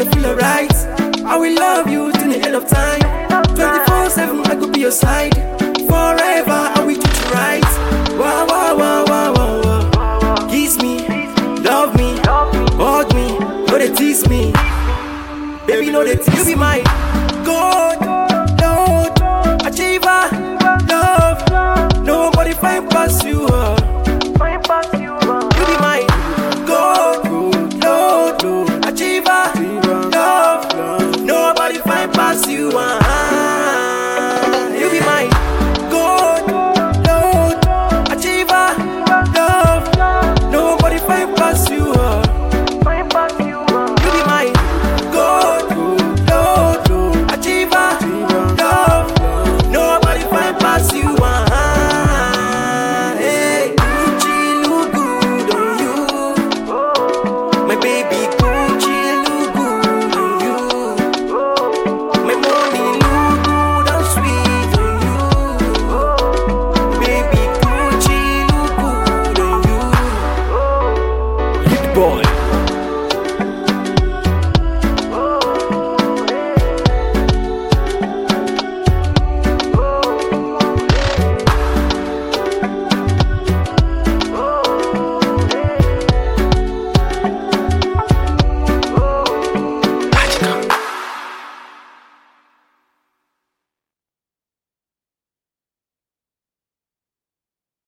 go feel alright. I will love you till the end of time. 24/7 I could be your side. Forever I will treat you right. Wow, wow, wow, wow, wow, wow. Kiss me, love me, hug me, no they tease me. Baby, no they tease me. You be my God.